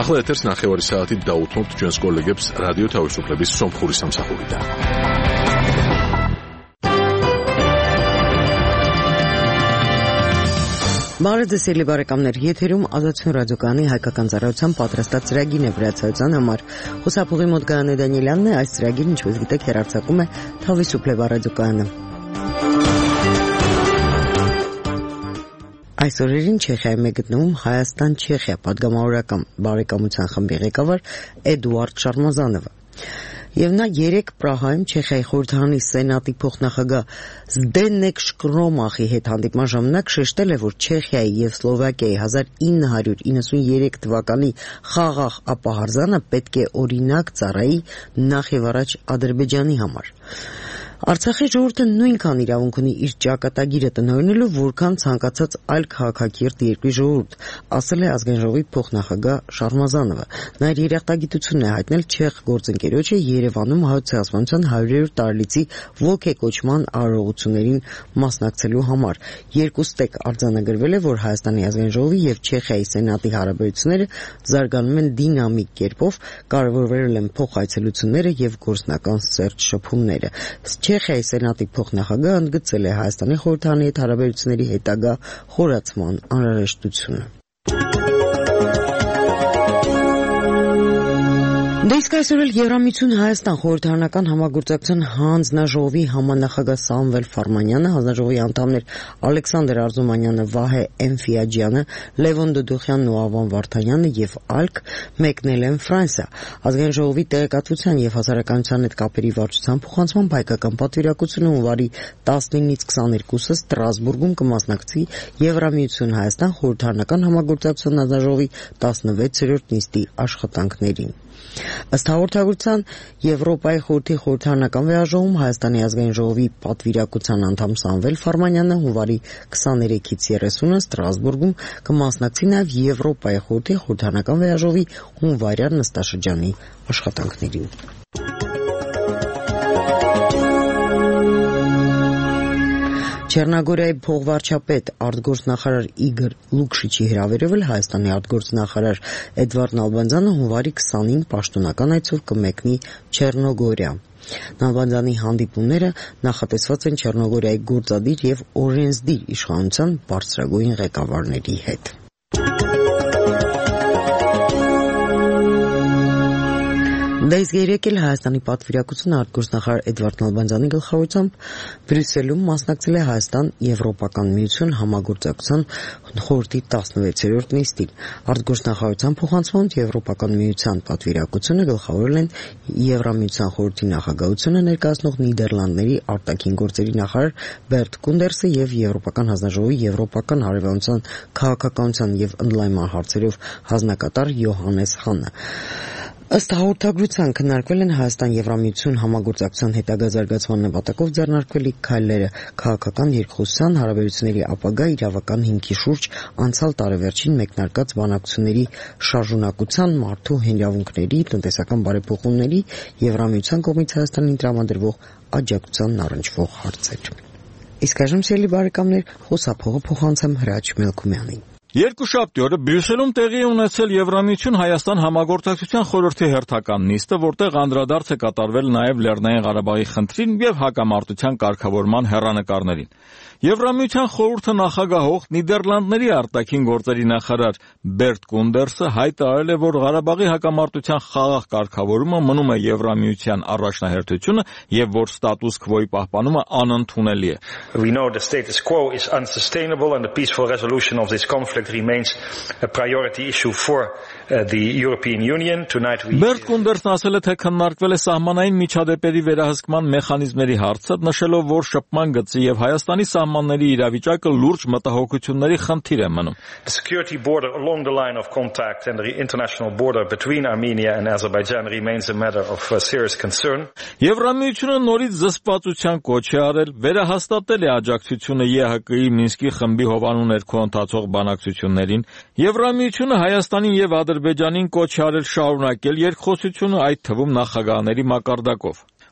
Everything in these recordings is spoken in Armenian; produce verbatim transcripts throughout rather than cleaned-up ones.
ახლა ეთერს ნახევარი საათით დაუთმობთ ჩვენს კოლეგებს რადიო თავისუფლების სომხური სამსახურიდან. Բարեձեւելի բարեկամներ, եթերում ազատություն ռադիոկայանի հայկական ծառայության պատրաստած ծրագիրն է վրացայության համար։ Խոսափողի մոտ Գայանե Դանիելյանն է, այս ծրագիրը ինչպես գիտեք հեռարձակում է Թավիսուփլեվա ռադիոկայանը։ Այս օրերին Չեխիայում է գտնվում Հայաստան-Չեխիա պատգամավորական բարեկամության խմբի ղեկավար Էդուարդ Շարմազանովը։ Եվ նա երեք Պրահայում Չեխիայի խորհրդարանի սենատի փոխնախագահ Զդենեկ Շկրոմախի հետ հանդիպման ժամանակ շեշտել է, որ Չեխիայի եւ Սլովակիայի հազար ինը հարյուր իննսուններեք թվականի խաղաղ ապահարզանը պետք է օրինակ ծառայի նախ եւ առաջ Ադրբեջանի համար։ Արցախի ժողովուրդը նույնքան իրավունք ունի իր ճակատագիրը տնօրինելու, որքան ցանկացած այլ քաղաքակիրթ երկրի ժողովուրդ, ասել է ազգային ժողովի փոխնախագահ Շարմազանովը։ Նա իր երախտագիտությունն է հայտնել չեխ գործընկերոջը Երևանում Հայոց ցեղասպանության հարյուրերորդ տարելիցի ոգեկոչման արարողություններին մասնակցելու համար։ Երկուստեք արձանագրվել է, որ Հայաստանի ազգային ժողովի եւ Չեխիայի սենատի հարաբերությունները զարգանում են դինամիկ կերպով, կարևորվել են փոխայցելությունները եւ գործնական սերտ շփումները։ Չեխիայի սենատի փոխնախագահը ընդգծել է Հայաստանի խորհրդարանի հետ հարաբերությունների հետագա խորացման անհրաժեշտությունը։ Դե իսկ այսօր էլ Եվրամիություն Հայաստան խորհրդարանական համագործակցության հանձնաժողովի համանախագահ Սամվել Ֆարմանյանը, հանձնաժողովի անդամներ Ալեքսանդր Արզումանյանը, Վահե Էմֆիաջյանը, Լևոն Դդուխյանն ու Ավան Վարդանյանը եւ ԱԼԿ մեկնել են Ֆրանսիա։ Ազգային ժողովի տեղեկատվության եւ հասարակայնության հետ կապերի վարչության փոխանցման հայկական պատվիրակությունը հունվարի տասնինից քսաներկուսը Ստրասբուրգում կմասնակցի Եվրամիություն Հայաստան խորհրդարանական համագործակցության հանձնաժողովի տասնվեցերորդ նիստի աշխատանքներին։ Ըստ հաղորդագրության Եվրոպայի խորհրդի խորհրդարանական վեաժողում Հայաստանի ազգային ժողովի պատվիրակության անդամ Սամվել Ֆարմանյանը հունվարի քսաներեքից երեսունը Ստրասբուրգում կմասնակցի նաև Եվրոպայի խորհրդի խորհրդարանական վեաժողովի հունվարյան նստաշրջանի աշխատանքներին։ Չեռնագորիայի փոխվարչապետ արտգործնախարար Իգոր Լուկշիչի հրավերով Հայաստանի արտգործնախարար Էդվարդ Նալբանդյանը հունվարի քսանին պաշտոնական այցով կմեկնի Չեռնոգորիա։ Նալբանդյանի հանդիպումները նախատեսված են Չեռնոգորիայի գործադիր եւ օրենսդիր իշխանության բարձրագույն ղեկավարների հետ։ Դա իսկ երեկ էլ Հայաստանի պատվիրակությունը արտգործնախարար Էդվարդ Նալբանդյանի գլխավորությամբ Բրյուսելում մասնակցել է Հայաստան-Եվրոպական միություն համագործակցության խորհրդի տասնվեցերորդ նիստին։ Արտգործնախարարության փոխանցմամբ Եվրոպական միության պատվիրակությունը գլխավորել են Եվրամիության խորհրդի նախագահությունը ներկայացնող Նիդերլանդների արտաքին գործերի նախարար Բերտ Կունդերսը եւ Եվրոպական հանձնաժողովի եվրոպական հարևանության քաղաքականության եւ ընդլայնման հարցերով հանձնակատար Յոհաննես Հանը։ Ըստ հաղորդագրության քննարկվել են Հայաստան-Եվրամիություն համագործակցության հետագա զարգացման նպատակով ձեռնարկվելիք քայլերը, քաղաքական երկխոսության հարաբերությունների ապագա իրավական հիմքի շուրջ անցյալ տարեվերջին մեկնարկած բանակցությունների շարժունակության, մարդու իրավունքների, տնտեսական բարեփոխումների, Եվրամիության կողմից Հայաստանին տրամադրվող աջակցությանն առնչվող հարցեր։ Իսկ այժմ սիրելի բարեկամներ, խոսափողը փոխանցեմ Հրաչ Մելքումյանին։ Երկուշաբթի օրը Բրյուսելում տեղի է ունեցել Եվրամիություն Հայաստան համագործակցության խորհրդի հերթական նիստը, որտեղ անդրադարձ է կատարվել նաև Լեռնային Ղարաբաղի խնդրին եւ հակամարտության կարգավորման հեռանկարներին։ Եվրամիության խորհուրդը նախագահող Նիդերլանդների արտաքին գործերի նախարար Բերտ Կունդերսը հայտարարել է, որ Ղարաբաղի հակամարտության խաղաղ կարգավորումը մնում է Եվրամիության առաջնահերթությունը եւ որ ստատուս քվոյի պահպանումը անընդունելի է։ We know the status quo is unsustainable and the peaceful resolution of this conflict remains a priority issue for uh, the European Union. Tonight we Բերտ Կունդերսն ասել է, թե քննարկվել է սահմանային միջադեպերի վերահսկման մեխանիզմների հարցը, նշելով, որ շփման գծի եւ Հայաստանի սահմանների իրավիճակը լուրջ մտահոգությունների խնդիր է մնում։ The security border along the line of contact and the international border between Armenia and Azerbaijan remains a matter of uh, serious concern. Եվրամիությունը նորից զսպվածության կոչ է արել, վերահաստատել է աջակցությունը Է Հ Կ-ի Մինսկի խմբի հովանու ներքո ընթացող բանակցություններին։ Եվրամիությունը Հայաստանին եւ Ադրբեջանին կոչ է արել շարունակել երկխոսությունը, այդ թվում նախագահների մակարդակով։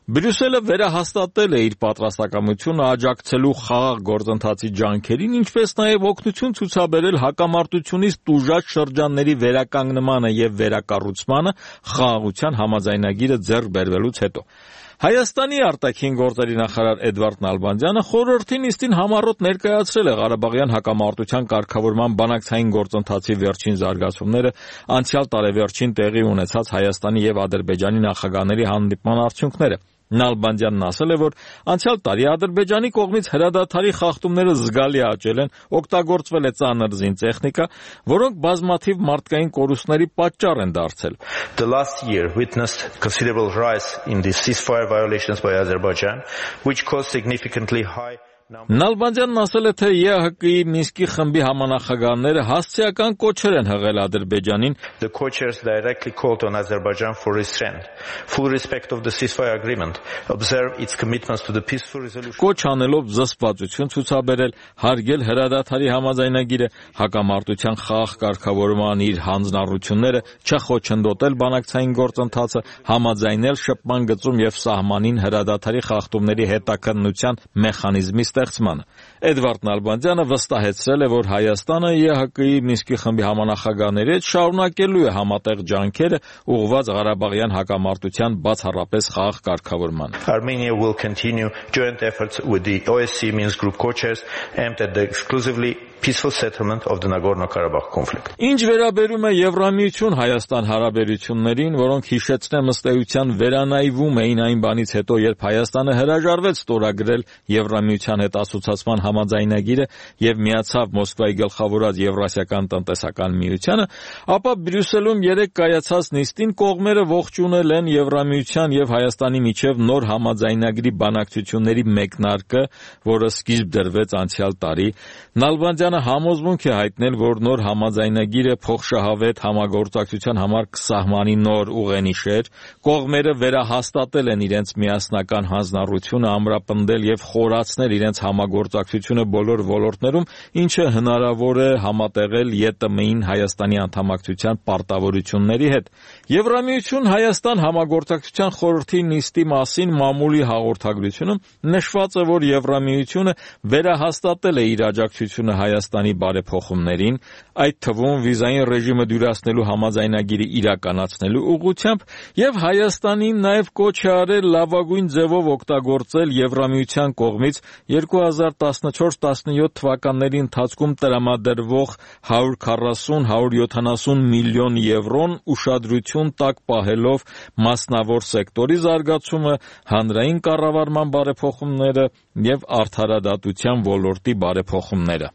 Բրյուսելը վերահաստատել է իր պատրաստակամությունը աջակցելու խաղաղ գործընթացի ջանքերին, ինչպես նաև օգնություն ցուցաբերել հակամարտությունից տուժած շրջանների վերականգնմանը եւ վերակառուցմանը խաղաղության համաձայնագիրը ձեռք բերվելուց հետո։ Հայաստանի արտաքին գործերի նախարար Էդվարդ Նալբանդյանը խորհրդի նիստին համառոտ ներկայացրել է Ղարաբաղյան հակամարտության կարգավորման բանակցային գործընթացի վերջին զարգացումները, անցյալ տարեվերջին տեղի ունեցած Հայաստանի եւ Ադրբեջանի նախագահների հանդիպման արդյունքները։ Նալբանդյանն ասել է, որ անցյալ տարի Ադրբեջանի կողմից հրադադարի խախտումները զգալի աճել են, օգտագործվել է ծանր զինտեխնիկա, որոնք բազմաթիվ մարդկային կորուստների պատճառ են դարձել։ The last year witnessed considerable rise in the ceasefire violations by Azerbaijan, which caused significantly high Նալբանդյանն ասել է, թե ԵՀԿ-ի Մինսկի խմբի համանախագահները հասցեական կոչեր են հղել Ադրբեջանին։ The co-chairs directly called on Azerbaijan for restraint, full respect of the ceasefire agreement, observe its commitments to the peaceful resolution. Կոչ անելով զսպվածություն ցուցաբերել, հարգել հրադադարի համաձայնագիրը, հակամարտության խաղաղ կարգավորման իր հանձնառությունները, չխոչընդոտել բանակցային գործընթացը, համաձայնել շփման գծում եւ սահմանին հրադադարի խախտումների հետաքննության մեխանիզմի ստեղծմանը։ Էդվարդ Նալբանդյանը վստահեցրել է, որ Հայաստանը ԵՀԿ-ի Մինսկի խմբի համանախագահների հետ շարունակելու է համատեղ ջանքերը ուղղված Ղարաբաղյան հակամարտության բացառապես խաղաղ կարգավորմանը։ Armenia will continue joint efforts with the O S C E Minsk group co-chairs aimed at the exclusively peaceful settlement of the Nagorno-Karabakh conflict. Ինչ վերաբերում է Եվրամիություն Հայաստան հարաբերություններին, որոնք հիշեցնեմ ըստ էության վերանայվում էին այն բանից հետո, երբ Հայաստանը հրաժարվեց ստորագրել Եվրամիության հետ ասոցիացման համաձայնագիրը եւ միացավ Մոսկվայի գլխավորած Եվրասիական տնտեսական միությանը, ապա Բրյուսելում երեկ կայացած նիստին կողմերը ողջունել են Եվրամիության եւ Հայաստանի միջև նոր համաձայնագրի բանակցությունների մեկնարկը, որը սկիզբ դրվեց անցյալ տարի։ Նալբանդյանը համոզմունք է հայտնել, որ նոր համաձայնագիրը փոխշահավետ համագործակցության համար կսահմանի նոր ուղենիշեր, կողմերը վերահաստատել են իրենց միասնական հանձնառությունը ամրապնդել եւ խորացնել իրենց համագործակցությունը բոլոր ոլորտներում, ինչը հնարավոր է համատեղել ԵՏՄ-ին Հայաստանի անդամակցության պարտավորությունների հետ։ Եվրամիություն Հայաստան համագործակցության խորհրդի նիստի մասին մամուլի հաղորդագրությունում նշված է, որ Եվրամիությունը վերահաստատել է իր աջակցությունը Հայաստանի բարեփոխումներին, այդ թվում վիզային ռեժիմը դյուրացնելու համաձայնագիրը իրականացնելու ուղղությամբ եւ Հայաստանին նաեւ կոչ է արել լավագույն ձևով օգտագործել Եվրամիության կողմից երկու հազար տասնչորս տասնյոթ թվականների ընթացքում տրամադրվող հարյուր քառասուն հարյուր յոթանասուն միլիոն եվրոն ուշադրություն տակ պահելով մասնավոր սեկտորի զարգացումը, հանրային կառավարման բարեփոխումները եւ արդարադատության ոլորտի բարեփոխումները։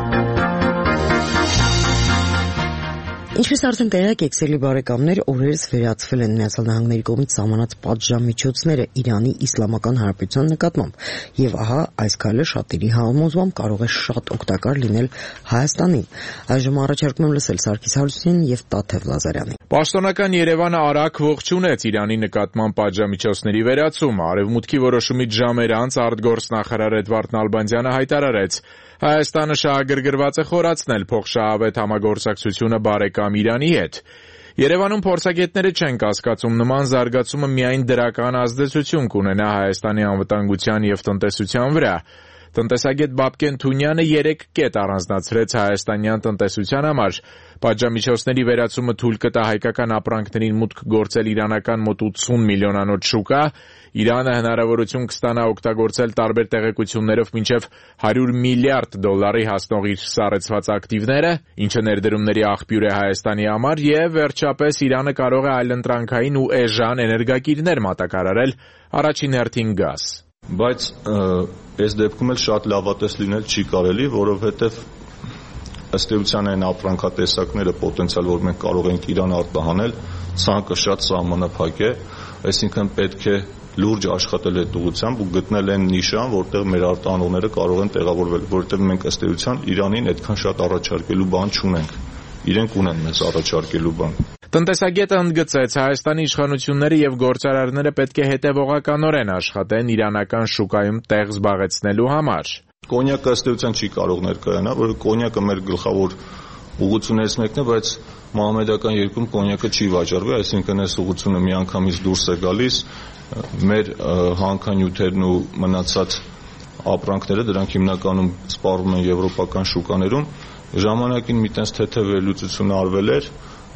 Ինչպես արդեն տեղյակ եք, սիրելի բարեկամներ, օրերս վերացվել են Միացյալ Նահանգների կողմից սահմանած պատժամիջոցները Իրանի Իսլամական Հանրապետության նկատմամբ, եւ ահա այս քայլը շատերի համոզմամբ կարող է շատ օգտակար լինել Հայաստանին։ Այժմ առաջարկում եմ լսել Սարգիս Հարությունյանին եւ Տաթև Լազարյանին։ Պաշտոնական Երևանը արագ ողջունեց Իրանի նկատմամբ պատժամիջոցների վերացումը։ Արևմուտքի որոշումից ժամեր անց արտգործնախարար Էդվարդ Նալբանդյանը հայտարարեց. Հայաստանը շահագրգռված է խորացնել փոխշահավետ համագործակցությունը բարեկամ Իրանի հետ։ Երևանում փորձագետները չեն կասկածում, նման զարգացումը միայն դրական ազդեցություն կունենա Հայաստանի անվտանգության եւ տնտեսության վրա։ Տնտեսագետ Բաբկեն Թունյանը երեք կետ առանձնացրեց հայաստանյան տնտեսության համար։ Պատժամիջոցների վերացումը թույլ կտա հայկական ապրանքներին մուտք գործել իրանական մոտ ութսուն միլիոնանոց շուկա, Իրանը հնարավորություն կստանա օգտագործել տարբեր տեղեկություններով մինչև հարյուր միլիարդ դոլարի հասնող իր սառեցված ակտիվները, ինչը ներդրումների աղբյուր է Հայաստանի համար, եւ վերջապես Իրանը կարող է այլընտրանքային ու էժան էներգակիրներ մատակարարել, առաջին հերթին գազ։ Բայց այս դեպքում էլ շատ լավատես լինել չի կարելի, որովհետև ըստ էության այն ապրանքատեսակները պոտենցիալ, որ մենք կարող ենք Իրան արտահանել, ցանկը շատ սահմանափակ է, այսինքն պետք է լուրջ աշխատել այդ ուղղությամբ ու գտնել այն նիշան, որտեղ մեր արտահանողները կարող են տեղավորվել, որովհետև մենք ըստ էության Իրանին այդքան շատ առաջարկելու բան չունենք։ Իրենք ունեն մեզ առաջարկելու բան։ Տնտեսագետը ընդգծեց, Հայաստանի իշխանությունները եւ գործարարները պետք է հետեւողականորեն աշխատեն իրանական շուկայում տեղ զբաղեցնելու համար։ Կոնյակը ըստ էության չի կարող ներկայանալ, որը կոնյակը մեր գլխավոր ուղղություններից մեկն է, բայց մահմեդական երկրում կոնյակը չի վաճառվի, այսինքն այս ուղղությունը միանգամից դուրս է գալիս, մեր հանքանյութերն ու մնացած ապրանքները դրանք հիմնականում սպառվում են եվրոպական շուկաներում, ժամանակին մի տես թեթև վերլուծություն արվել էր,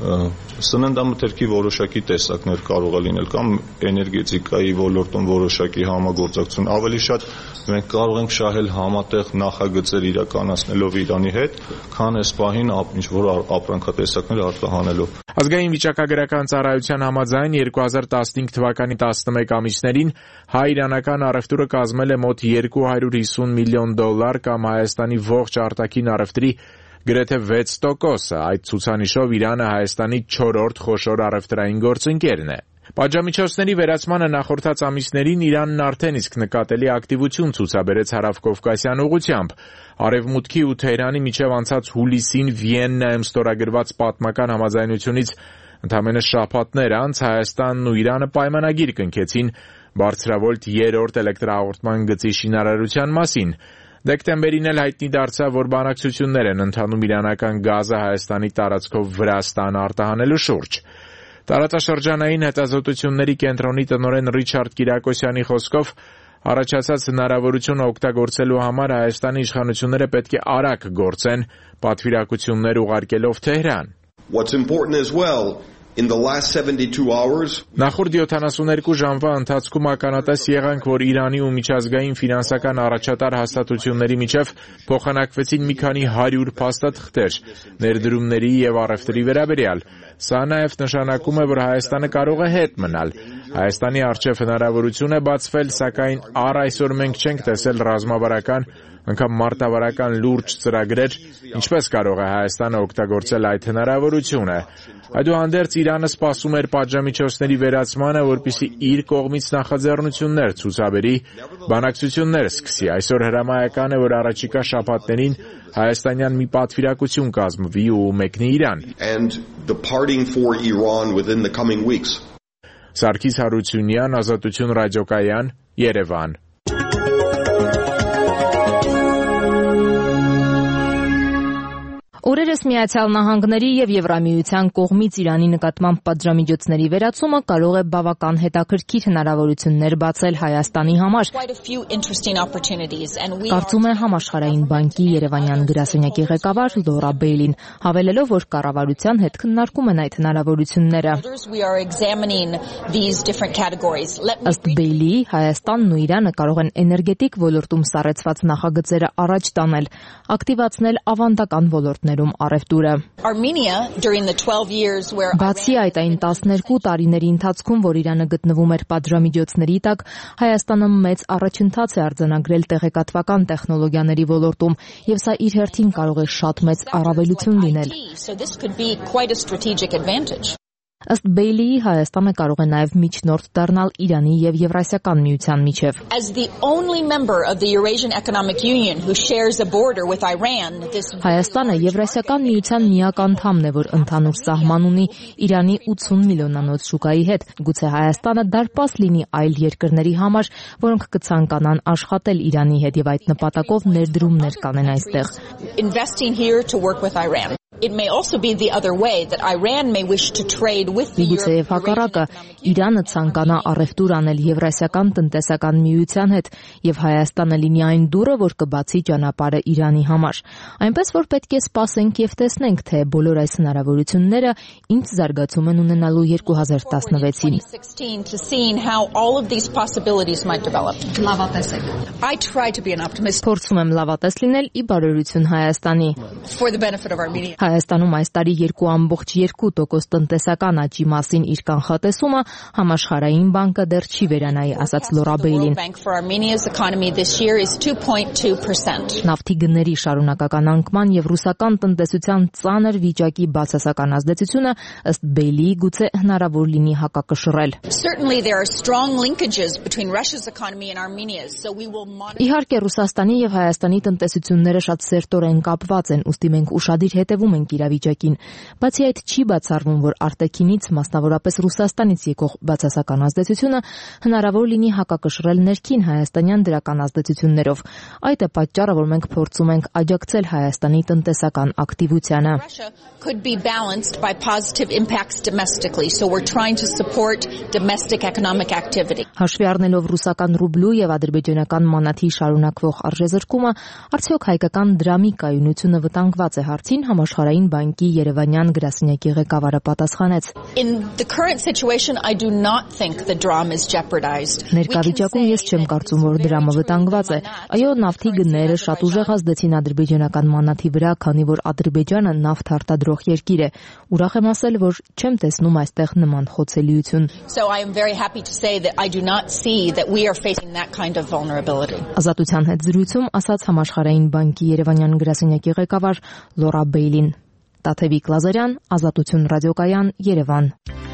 սննդամթերքի որոշակի տեսակներ կարող է լինել կամ էներգետիկայի ոլորտում որոշակի համագործակցություն, ավելի շատ մենք կարող ենք շահել համատեղ նախագծեր իրականացնելով Իրանի հետ, քան այս պահին ինչ որ ապրանքատեսակներ արտահանելով։ Ազգային վիճակագրական ծառայության համաձայն երկու հազար տասնհինգ թվականի տասնմեկ ամիսներին հայ-իրանական առևտուրը կազմել է մոտ երկու հարյուր հիսուն միլիոն դոլար կամ Հայաստանի ողջ արտաքին առևտրի գրեթե վեց տոկոսը, այդ ցուցանիշով Իրանը Հայաստանի չորրորդ խոշոր առևտրային գործընկերն է։ Պատժամիջոցների վերացմանը նախորդած ամիսներին Իրանն արդեն իսկ նկատելի ակտիվություն ցուցաբերեց հարավկովկասյան ուղղությամբ։ Արևմուտքի ու Թեհրանի միջև անցած հուլիսին Վիեննայում ստորագրված պատմական համաձայնությունից ընդամենը շաբաթներ անց Հայաստանն ու Իրանը պայմանագիր կնքեցին բարձրավոլտ երրորդ էլեկտրահաղորդման գծի շինարարության մասին։ Դեկտեմբերին էլ հայտնի դարձավ, որ բանակցություններ են ընթանում իրանական գազը Հայաստանի տարածքով Վրաստան արտահանելու շուրջ։ Տարածաշրջանային հետազոտությունների կենտրոնի տնօրեն Ռիչարդ Կիրակոսյանի խոսքով առաջացած հնարավորությունը օգտագործելու համար Հայաստանի իշխանությունները պետք է արագ գործեն, պատվիրակություններ ուղարկելով Թեհրան։ What's important as well in the last seventy-two hours Նախորդ յոթանասուններկու ժամվա ընթացքում ականատես եղանք, որ Իրանի ու միջազգային ֆինանսական առաջատար հաստատությունների միջև փոխանակվեցին մի քանի հարյուր փաստաթղթեր ներդրումների եւ առևտրի վերաբերյալ։ Սա նաեւ նշանակում է, որ Հայաստանը կարող է հետ մնալ։ Հայաստանի առջև հնարավորություն է բացվել, սակայն առ այսօր մենք չենք տեսել ռազմավարական, անգամ մարտավարական լուրջ ծրագրեր, ինչպես կարող է Հայաստանը օգտագործել այդ հնարավորությունը։ Այդուհանդերձ Իրանը սպասում էր պատժամիջոցների վերացմանը, որպեսզի իր կողմից նախաձեռնություններ ցուցաբերի, բանակցություններ սկսի։ Այսօր հրամայական է, որ առաջիկա շաբաթներին հայաստանյան մի պատվիրակություն կազմվի ու մեկնի Իրան։ Սարգիս Հարությունյան, Ազատություն ռադիոկայան, Երևան։ Օրերս Միացյալ Նահանգների եւ Եվրամիության կողմից Իրանի նկատմամբ պատժամիջոցների վերացումը կարող է բավական հետաքրքիր հնարավորություններ բացել Հայաստանի համար։ Կարծում է Համաշխարհային բանկի Երևանյան գրասենյակի ղեկավար Լորա Բեյլին, հավելելով, որ կառավարության հետ քննարկում են այդ հնարավորությունները։ Ըստ Բեյլիի, Հայաստանն ու Իրանը կարող են էներգետիկ ոլորտում սառեցված նախագծերը առաջ տանել, ակտիվացնել ավանդական ոլորտներ առևտուրը։ Բացի այդ, այն տասներկու տարիների ընթացքում, որ Իրանը գտնվում էր պատժամիջոցների տակ, Հայաստանը մեծ առաջընթաց է արձանագրել տեղեկատվական տեխնոլոգիաների ոլորտում, եւ սա իր հերթին կարող է շատ մեծ առավելություն լինել։ Ըստ Բեյլիի, Հայաստանը կարող է նաև միջնորդ դառնալ Իրանի եւ Եվրասիական միության միջև։ Հայաստանը Եվրասիական միության միակ անդամն է, որ ընդհանուր սահման ունի Իրանի ութսուն միլիոնանոց շուկայի հետ։ Գուցե Հայաստանը դարպաս լինի այլ երկրների համար, որոնք կցանկանան աշխատել Իրանի հետ եւ այդ նպատակով ներդրումներ կանեն այստեղ։ It may also be the other way that Iran may wish to trade with the European հակառակը Իրանը ցանկանա առևտուր անել Եվրասիական տնտեսական միության հետ եւ Հայաստանը լինի այն դուռը, որ կբացի ճանապարհը Իրանի համար։ Այնպես որ պետք է սպասենք եւ տեսնենք, թե բոլոր այս հնարավորությունները ինչ զարգացում են ունենալու երկու հազար տասնվեցին։ Փորձում եմ լավատես լինել ի բարօրություն Հայաստանի։ Հայաստանում այս տարի երկու ամբողջ երկու տոկոս տնտեսական աճի մասին իր կանխատեսումը Համաշխարհային բանկը դեռ չի վերանայի, ասաց Լորա Բեյլին։ Նավթի գների շարունակական անկման եւ ռուսական տնտեսության ծանր վիճակի բացասական ազդեցությունը ըստ Բեյլիի գուցե հնարավոր լինի հակակշռել։ Իհարկե Ռուսաստանի եւ Հայաստանի տնտեսությունները շատ սերտորեն կապված են, ուստի մենք ուշադիր հետևում ենք բանկի իրավիճակին։ Բացի այդ, չի բացառվում, որ արտաքինից, մասնավորապես Ռուսաստանից եկող բացասական ազդեցությունը հնարավոր լինի հակակշռել ներքին հայաստանյան դրական ազդեցություններով։ Այդ է պատճառը, որ մենք փորձում ենք աջակցել Հայաստանի տնտեսական ակտիվությանը։ Could be balanced by positive impacts domestically, so we're trying to support domestic economic activity. Հաշվի առնելով ռուսական ռուբլու եւ ադրբեջանական մանաթի շարունակվող արժեզրկումը, արդյոք հայկական դրամի կայունությունը վտանգված է հարցին համաշխարհային բանկի Երևանյան գրասենյակի ղեկավարը պատասխանեց. In the current situation, I do not think the dram is jeopardized. Ներկա վիճակում ես չեմ կարծում, որ դրամը վտանգված է։ Այո, նավթի գնները շատ ուժեղ ազդեցին ադրբեջանական մանաթի վրա, քանի որ Ադրբեջանը նավթ արտադրող երկիր է։ Ուրախ եմ ասել, որ չեմ տեսնում այստեղ նման խոցելիություն։ So I am very happy to say that I do not see that we are facing that kind of vulnerability. Ազատության հետ զրույցում ասաց համաշխարհային բանկի Երևանյան գրասենյակի ղեկավար Լորա Բեյլին։ Տաթևիկ Լազարյան, Ազատություն ռադիոկայան, Երևան։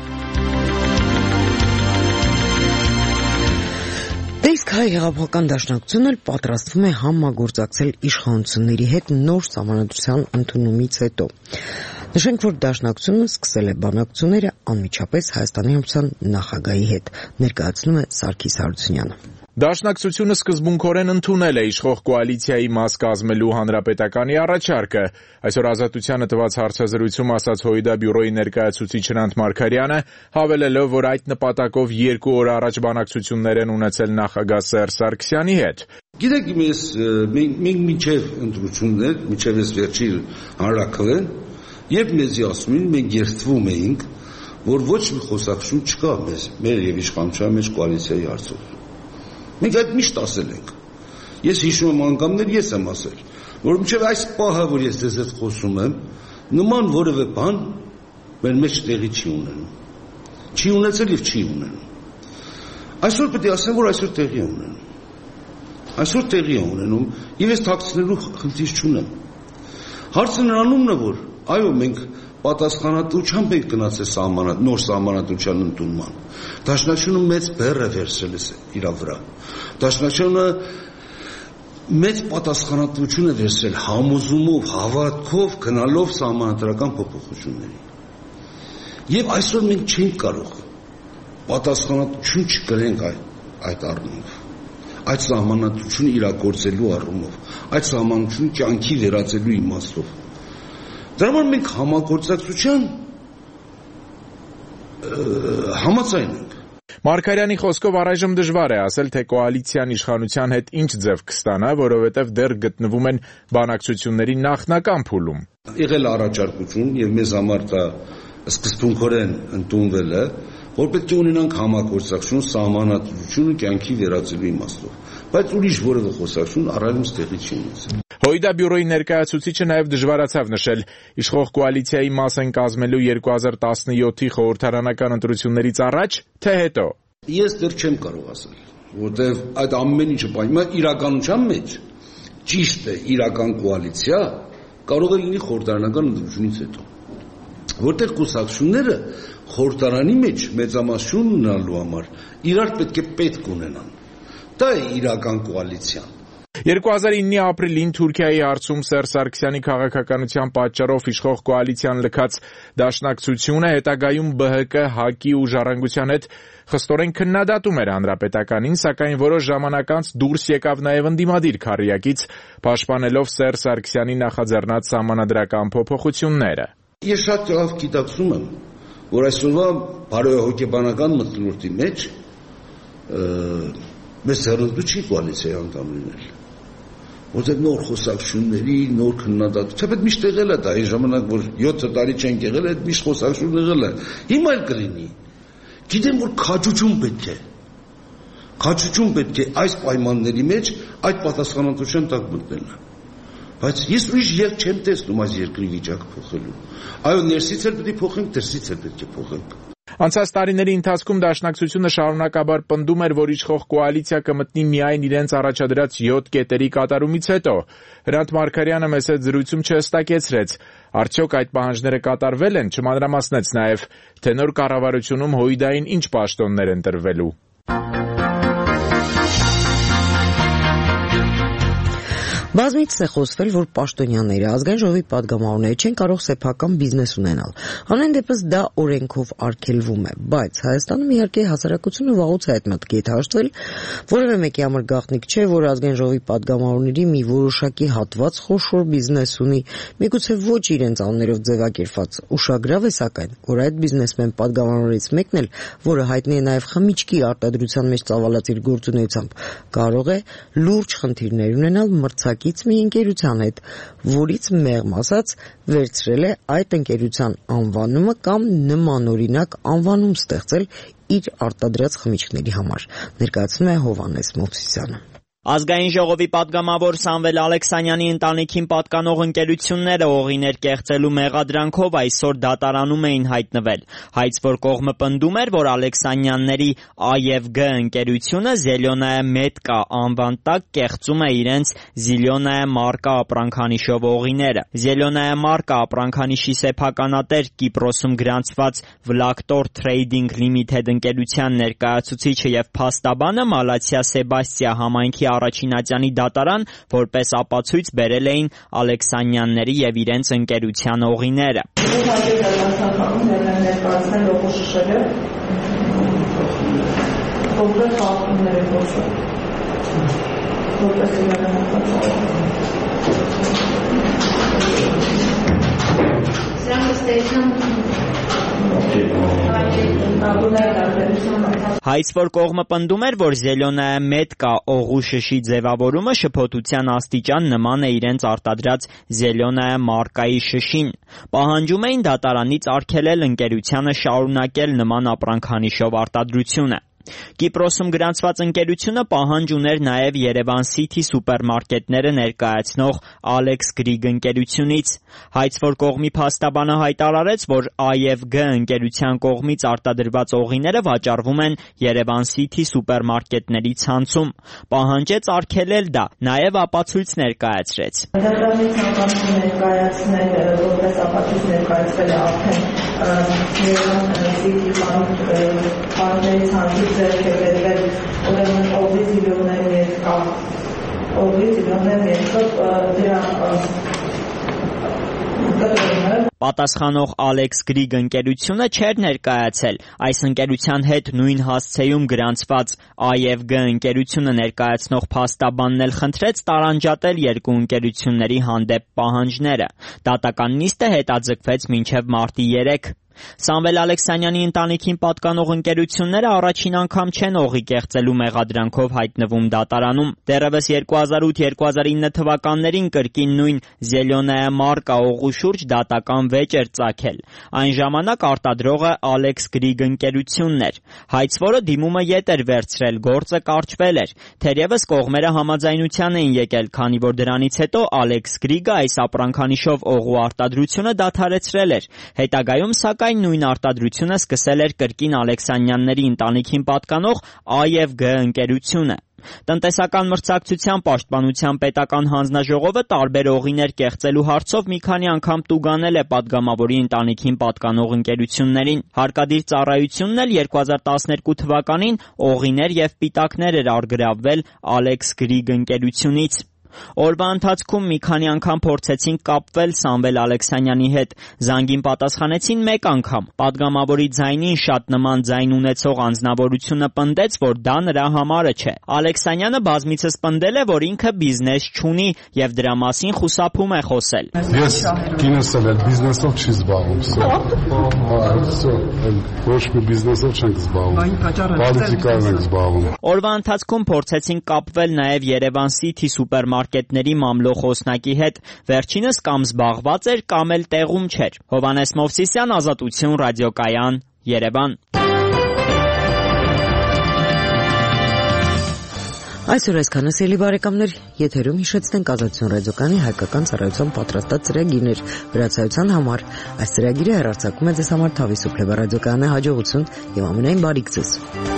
Իսկ հայ հեղափոխական դաշնակցությունը պատրաստվում է համագործակցել իշխանությունների հետ նոր սահմանադրության ընդունումից հետո։ Նշենք, որ դաշնակցությունը սկսել է բանակցությունները անմիջապես Հայաստանի Հանրապետության նախագահի հետ, ներկայացնում է Սարգիս Հարությունյանը։ Դաշնակցությունը սկզբունքորեն ընդունել է իշխող կոալիցիայի մաս կազմելու հանրապետականի առաջարկը։ Այսօր Ազատությանը տված հարցազրույցում ասաց ՀՅԴ բյուրոյի ներկայացուցիչ Հրանտ Մարգարյանը, հավելելով, որ այդ նպատակով երկու օր առաջ բանակցություններ են ունեցել նախագահ Սերժ Սարգսյանի հետ։ Գիտեք, ես մենք մինչև ընտրություններ, մինչև այս վերջի հանրաքվեն, երբ մեզի ասում են, մենք երդվում էինք, որ ոչ մի խոսակցություն չկա մեզ, մեր եւ իշխանության մեջ կոալիցիայի հարցով։ Մենք այդ միշտ ասել ենք։ Ես հիշում եմ անգամներ, ես եմ ասել, որ մինչև այս պահը, որ ես ձեզ հետ խոսում եմ, նման որևէ բան մեր մեջ տեղի չի ունենում։ Չի ունեցել եւ չի ունենում։ Այսօր պետք է ասեմ, որ այսօր տեղի է ունենում։ Այսօր տեղի է ունենում, եւ ես թաքցնելու խնդիր չունեմ։ Հարցը նրանումն է, որ այո, մենք պատասխանատվությամբ ենք գնացել սահմանատ, նոր սահմանադրության ընդունման։ Դաշնակցությունը մեծ բեռ է վերցրել իր վրա։ Դաշնակցությունը մեծ պատասխանատվություն է վերցրել համոզումով, հավատքով գնալով սահմանադրական փոփոխությունների։ Եվ այսօր մենք չենք կարող պատասխանատվություն չկրենք այդ, այդ առումով։ Այդ սահմանադրությունը իրագործելու առումով, այդ սահմանադրությունը կյանքի վերածելու իմաստով։ Դրա համար մենք համագործակցության համաձայն ենք։ Մարգարյանի խոսքով առայժմ դժվար է ասել, թե կոալիցիան իշխանության հետ ինչ ձև կստանա, որովհետև դեռ գտնվում են բանակցությունների նախնական փուլում։ Եղել առաջարկություն եւ մեզ համար դա սկզբունքորեն ընդունվել է, որ պետք է ունենանք համագործակցություն սահմանադրությունը կյանքի վերածելու իմաստով, բայց ուրիշ որևէ խոսակցություն առայժմ տեղի չի ունեցել։ ՀՅԴ բյուրոյի ներկայացուցիչը նաև դժվարացավ նշել իշխող կոալիցիայի մաս են կազմելու երկու հազար տասնյոթի խորհրդարանական ընտրություններից առաջ, թե հետո։ Ես դեռ չեմ կարող ասել, որտեղ այդ ամեն ինչը բանիմա իրականության մեջ ճիշտ է իրական կոալիցիա կարող է լինի խորհրդարանական ընտրությունից հետո, որտեղ կուսակցությունները խորհրդարանի մեջ մեծամասնություն ունենալու համար իրար պետք է պետք ունենան։ Դա է իրական կոալիցիան։ երկու հազար իննի ապրիլին Թուրքիայի հարցում Սերժ Սարգսյանի քաղաքականության պատճառով իշխող կոալիցիան լքած դաշնակցությունը հետագայում ԲՀԿ, ՀԱԿ-ի ու Ժառանգության հետ խստորեն քննադատում էր հանրապետականին, սակայն որոշ ժամանակ անց դուրս եկավ նաև ընդդիմադիր քառյակից, պաշտպանելով Սերժ Սարգսյանի նախաձեռնած սահմանադրական փոփոխությունները։ Ես շատ լավ գիտակցում եմ, որ այսօրվա բարոյահոգեբանական մթնոլորտի մեջ մեզ հեռու չի կոալիցիայի անդամ լինել, որտեղ նոր խոսակցությունների, նոր քննադատություն, թեպետ միշտ եղել է դա, այն ժամանակ, որ յոթ տարի չենք եղել, այդ միշտ խոսակցություն եղել է, հիմա էլ կլինի։ Գիտեմ, որ քաջություն պետք է, քաջություն պետք է այս պայմանների մեջ այդ պատասխանատվության տակ մտնելը։ Բայց ես ուրիշ երկ չեմ տեսնում այս երկրի վիճակը փոխելու։ Այո, ներսից էլ պետք է փոխենք, դրսից էլ պետք է փոխենք։ Անցած տարիների ընթացքում դաշնակցությունը շարունակաբար պնդում էր, որ իշխող կոալիցիա կմտնի միայն իրենց առաջադրած յոթ կետերի կատարումից հետո։ Հրանտ Մարգարյանը մեծ հետ զրույցում չհստակեցրեց, արդյոք այդ պահանջները կատարվել են, չմանրամասնեց նաև, թե նոր կառավարությունում ՀՅԴ-ին ինչ պաշտոններ են տրվելու։ Բազմիցս է խոսվել, որ պաշտոնյաները ազգային ժողովի պատգամավորները չեն կարող սեփական բիզնես ունենալ։ Անեն դեպս դա օրենքով արգելվում է, բայց Հայաստանում իհարկե հասարակությունը վաղուց է այդ մտքի հետ հաշտվել, որևէ մեկի համար գաղտնիք չէ, որ ազգային ժողովի պատգամավորների մի որոշակի հատված խոշոր բիզնես ունի, միգուցե ոչ իրենց անուններով ձևակերպված։ Ուշագրավ է սակայն, որ այդ բիզնեսմեն պատգամավորներից մեկն էլ, որը հայտնի է նաև խմիչքի արտադրության մեջ ծավալած իր գործունեությամբ, կարող է լուրջ խնդիրներ ունենալ մրցակից մի ընկերության հետ, որից մեղմ ասած վերցրել է այդ ընկերության անվանումը կամ նմանօրինակ անվանում ստեղծել իր արտադրած խմիչքների համար, ներկայացնում է Հովհաննես Մովսիսյանը։ Ազգային ժողովի պատգամավոր Սամվել Ալեքսանյանի ընտանիքին պատկանող ընկերությունները օղիներ կեղծելու մեղադրանքով այսօր դատարանում էին հայտնվել։ Հայց որ կողմը պնդում էր, որ Ալեքսանյանների A և G ընկերությունը Զելյոնայա Մեդկա անվան տակ կեղծում է իրենց Զիլյոնայա մարկա ապրանքանիշով օղիները։ Զելյոնայա մարկա ապրանքանիշի սեփականատեր Կիպրոսում գրանցված Vlaktor Trading Limited ընկերության ներկայացուցիչը եւ փաստաբանը Մալացիա Սեբաստիա համայնքի առաջին ատյանի դատարան որպես ապացույց բերել էին Ալեքսանյանների եւ իրենց ընկերության օղիները։ Հայց որ կողմը պնդում էր, որ Զելյոնայա Մեդկա օղու շշի ձևավորումը շփոթության աստիճան նման է իրենց արտադրած Զելյոնայա մարկայի շշին։ Պահանջում էին դատարանից արգելել ընկերությանը շարունակել նման ապրանքանիշով արտադրությունը։ Կիպրոսում գրանցված ընկերությունը պահանջ ուներ նաև Երևան City սուպերմարկետները ներկայացնող Alex Greek ընկերությունից։ Հայց որ կողմի փաստաբանը հայտարարեց, որ A և G ընկերության կողմից արտադրված օղիները վաճառվում են Երևան City սուպերմարկետների ցանցում։ Պահանջեց արգելել դա, նաև ապացույց ներկայացրեց։ Դատարանի ցանկանում ներկայացնել, որպես ապացույց ներկայացվել է արդեն Երևան City խանութների ցանցից ձեռք է բերվել ուրեմն օղի Զիլյոնայա Մեդկա, օղի Զիլյոնայա Մեդկա դրա Պատասխանող Alex Greek ընկերությունը չէր ներկայացել։ Այս ընկերության հետ նույն հասցեում գրանցված A և G ընկերությունը ներկայացնող փաստաբանն էլ խնդրեց տարանջատել երկու ընկերությունների հանդեպ պահանջները։ Դատական նիստը հետաձգվեց մինչև մարտի երեքը։ Սամվել Ալեքսանյանի ընտանիքին պատկանող ընկերությունները առաջին անգամ չեն օղի կեղծելու մեղադրանքով հայտնվում դատարանում։ Դեռևս երկու հազար ութ երկու հազար ինը թվականներին կրկին նույն Զելյոնայա մարկա օղու շուրջ դատական վեճ էր ծագել։ Այն ժամանակ արտադրողը Alex Greek ընկերությունն էր։ Հայց որը դիմումը ետ էր վերցրել, գործը կարճվել էր։ Թերևս կողմերը համաձայնության էին եկել, քանի որ դրանից հետո Alex Greek-ը այս ապրանքանիշով օղու արտադրությունը դադարեցրել էր։ Հետագայում սակայն նույն արտադրությունը սկսել էր կրկին Ալեքսանյանների ընտանիքին պատկանող A և G ընկերությունը։ Տնտեսական մրցակցության պաշտպանության պետական հանձնաժողովը տարբեր օղիներ կեղծելու հարցով մի քանի անգամ տուգանել է պատգամավորի ընտանիքին պատկանող ընկերություններին։ Հարկադիր ծառայությունն էլ երկու հազար տասներկու թվականին օղիներ եւ պիտակներ էր արգրավվել Alex Greek ընկերությունից։ Օրվա ընթացքում մի քանի անգամ փորձեցին կապվել Սամվել Ալեքսանյանի հետ, զանգին պատասխանեցին մեկ անգամ։ Պատգամավորի ձայնին շատ նման ձայն ունեցող անձնավորությունը պնդեց, որ դա նրա համարը չէ։ Ալեքսանյանը բազմիցս պնդել է, որ ինքը բիզնես չունի եւ դրա մասին խուսափում է խոսել։ Ես կինս էլ բիզնեսով չի զբաղվում։ Ոչ մի բիզնեսով չենք զբաղվում։ Պոլիտիկայով ենք զբաղվում։ Օրվա ընթացքում փորձեցին կապվել նաեւ Երևան City սուպերմարկետների մամլո խոսնակի հետ, վերջինս կամ զբաղված էր, կամ էլ տեղում չէր։ Հովհաննես Մովսիսյան, Ազատություն ռադիոկայան, Երևան։ Այսօր այսքանը, սիրելի բարեկամներ, եթերում հիշեցնենք Ազատություն ռադիոկայանի հայկական ծառայության պատրաստած ծրագիրներ վրացայության համար։ Այս ծրագիրը հեռարձակում է ձեզ համար Թավիսու Փլեբա ռադիոկայանը հաջողություն եւ ամենայն բարիք ձեզ։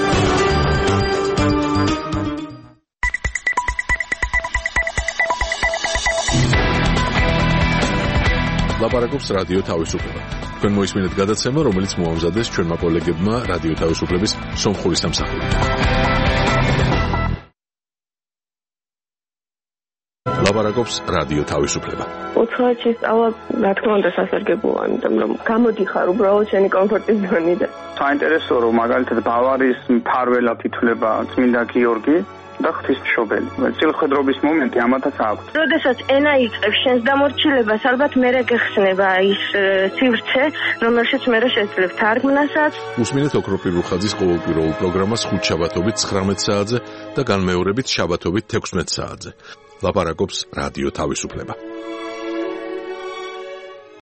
Լապարակոպս ռադիո Թավիսուպլեբա։ Քön მოისმინეთ გადაცემა, რომელიც მოამზადეს ჩვენმა კოლეგებმა რადიო თავისუფლების სომხური სამსახურით. ლაპარაკობს რადიო თავისუფლება. უცხოეთში სწავლა, რა თქმა უნდა, სასარგებლოა, იმიტომ რომ გამოდიხარ უბრალოდ შენი კომფორტის ზონიდან. საინტერესოა, რომ მაგალითად ბავარიის მფარველად ითვლება წმინდა გიორგი და ღვთისმშობელი. წილხვედრობის მომენტი ამათაც აქვს. როდესაც ენა იწყებს შენს დამორჩილებას, ალბათ მერე გეხსნება ის სივრცე, რომელშიც მერე შეძლებ თარგმნასაც. უსმინეთ ოქროპირ რუხაძის ყოველკვირეულ პროგრამას ხუთშაბათობით ცხრამეტ საათზე და განმეორებით შაბათობით თექვსმეტ საათზე. ლაპარაკობს რადიო თავისუფლება.